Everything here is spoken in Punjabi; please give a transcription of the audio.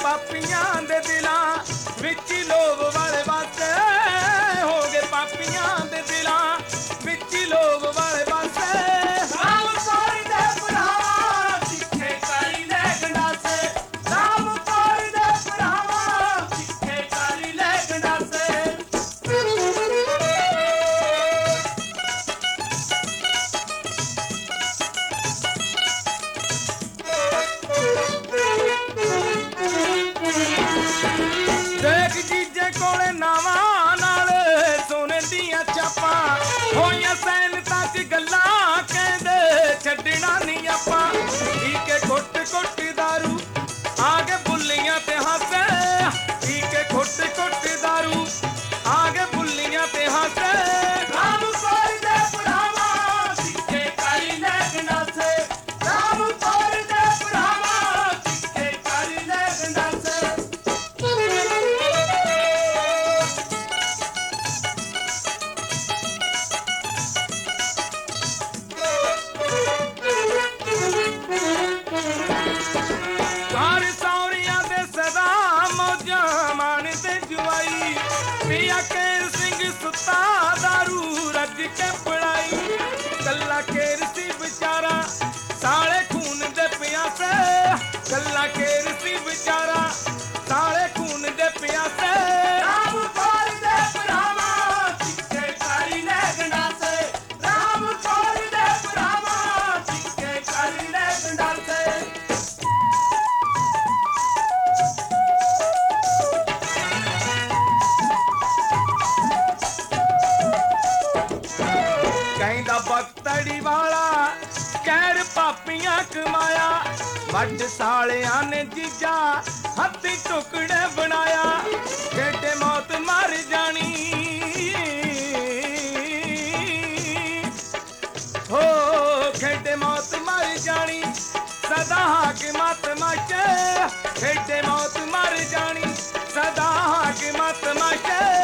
ਪਾਪੀਆਂ ਦੇ ਦਿਲਾਂ ਵਿੱਚ ਲੋਭ ਵਾਲੇ ਪਾਸੇ, ਹੋ ਗਏ ਪਾਪੀਆਂ ਦੇ ਦਿਲਾਂ ਵਿੱਚ ਲੋਭ ਵਾਲੇ ਪਾਸੇ। ਰਾਮ ਕੋਰੀ ਦੇ ਭਰਾਵਾਂ ਸਿੱਖੇ ਕਰੀ ਲੈ ਗੰਡਾਸੇ, ਰਾਮ ਕੋਰੀ ਦੇ ਭਰਾਵਾਂ ਸਿੱਖੇ ਕਰੀ ਲੈ ਗੰਡਾਸੇ। ਦੇਖ ਜੀਜੇ ਕੋਲੇ ਨਾਵਾਂ ਨਾਲ ਸੋਨੇ ਦੀਆਂ ਚਾਪਾਂ ਹੋਈਆਂ ਸੈਨਤਾਂ 'ਚ ਗੱਲਾਂ ਕਹਿੰਦੇ ਛੱਡਣਾ ਨਹੀਂ ਆਪਾਂ। ਪੀ ਕੇ ਘੁੱਟ ਘੁੱਟ ਦਾਰੂ ਆ ਗਏ ਬੁੱਲੀਆਂ ਤੇ ਹਾਸੇ, ਪੀ ਕੇ ਘੁੱਟ ਘੁੱਟ ਦਾਰੂ ਆ ਗਏ ਬੁੱਲੀਆਂ ਤੇ ਹਾਸੇ। ਰਾਮ ਕੋਰੀ ਦੇ ਭਰਾਵਾਂ ਸਿੱਖੇ ਕਰੀ ਲੈ ਗੰਡਾਸੇ, ਰਾਮ ਕੋਰੀ ਦੇ ਭਰਾਵਾਂ ਸਿੱਖੇ ਕਰੀ ਲੈ ਗੰਡਾਸੇ। ਘਰ ਸੌਰੀਆਂ ਦੇ ਸਦਾ ਮੌਜਾਂ ਮਾਣਦੇ ਜੁਆਈ, ਪਿਆ ਕੇਰ ਸਿੰਘ ਸੁੱਤਾ ਦਾਰੂ ਰੱਜ ਕੇ ਪੜਾਈ। ਕੱਲਾ ਕੇਰ ਸੀ ਵਿਚਾਰਾ ਸਾਲੇ ਖੂਨ ਦੇ ਪਿਆਸੇ, ਕੱਲਾ ਕੇਰ ਸੀ ਵਿਚਾਰਾ ਸਾਲੇ ਖੂਨ ਦੇ ਪਿਆਸੇ। ਰਾਮ ਕੋਰੀ ਦੇ ਭਰਾਵਾਂ ਸਿੱਖੇ ਕਰੀ ਲੈ ਗੰਡਾਸੇ, ਰਾਮ ਕੋਰੀ ਦੇ ਭਰਾਵਾਂ ਸਿੱਖੇ ਕਰੀ ਲੈ ਗੰਡਾਸੇ। ਕਹਿੰਦਾ ਬਖਤੜੀ ਵਾਲਾ ਕਹਿਰ ਪਾਪੀਆਂ ਕਮਾਇਆ, ਵੱਡ ਸਾਲਿਆਂ ਨੇ ਜੀਜਾ ਹੱਥੀ ਟੁਕੜੇ ਬਣਾਇਆ। ਖੇਡੇ ਮੌਤ ਮਰ ਜਾਣੀ ਹੋ, ਖੇਡੇ ਮੌਤ ਮਰ ਜਾਣੀ ਸਦਾ ਹਾਕਮਤ ਮਚੇ, ਖੇਡੇ ਮੌਤ ਮਰ ਜਾਣੀ ਸਦਾ ਹਾਕਮਤ ਮਚੇ।